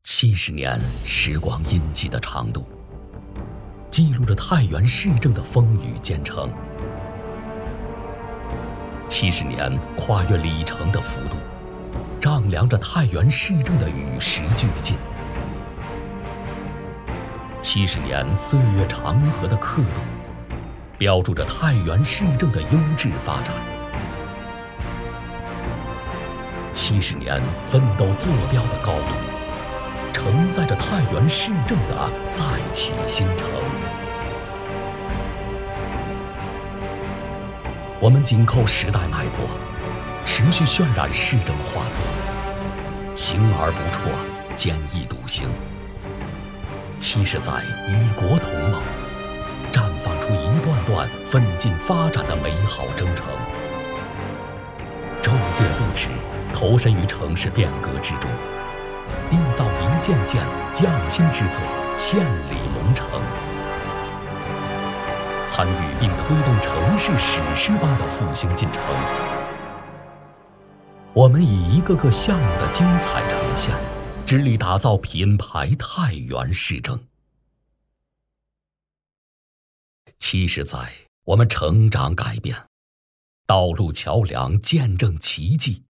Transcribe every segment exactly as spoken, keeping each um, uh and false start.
七十年时光印记的长度，记录着太原市政的风雨兼程；七十年跨越里程的幅度，丈量着太原市政的与时俱进；七十年岁月长河的刻度，标注着太原市政的优质发展；七十年奋斗坐标的高度，承载着太原市政的再起新程。我们紧扣时代脉搏，持续渲染市政画作，行而不辍，坚毅笃行。七十载与国同盟，绽放出一段段奋进发展的美好征程。昼夜不止，投身于城市变革之中，缔造一件件匠心之作，献礼隆城。参与并推动城市史诗般的复兴进程。我们以一个个项目的精彩呈现，致力打造品牌太原市政。七十载，我们成长改变，道路桥梁见证奇迹。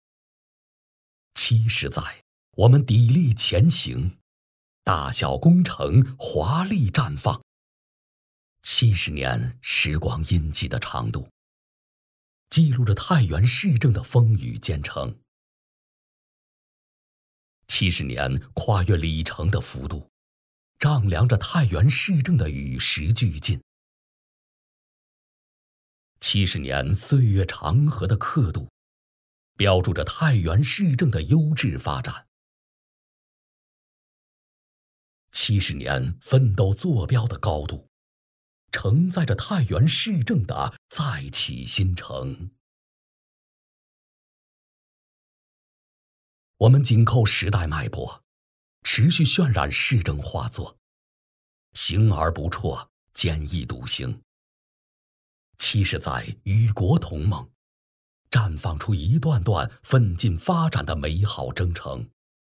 七十载，我们砥砺前行，大小工程华丽绽放。七十年时光印记的长度，记录着太原市政的风雨兼程；七十年跨越里程的幅度，丈量着太原市政的与时俱进；七十年岁月长河的刻度，标注着太原市政的优质发展；七十年奋斗坐标的高度，承载着太原市政的再起新程。我们紧扣时代脉搏，持续渲染市政画作，行而不辍，坚毅笃行。七十载与国同盟，绽放出一段段奋进发展的美好征程。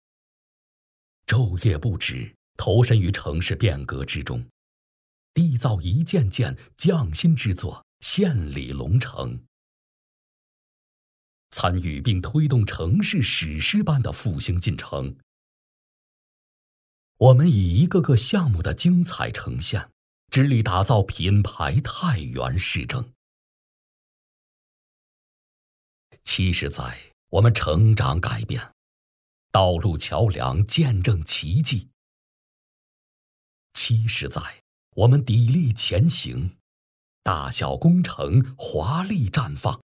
昼夜不止，投身于城市变革之中，缔造一件件匠心之作，献礼隆城。参与并推动城市史诗般的复兴进程。我们以一个个项目的精彩呈现，致力打造品牌太原市政。七十载，我们成长改变，道路桥梁见证奇迹。七十载，我们砥砺前行，大小工程华丽绽放。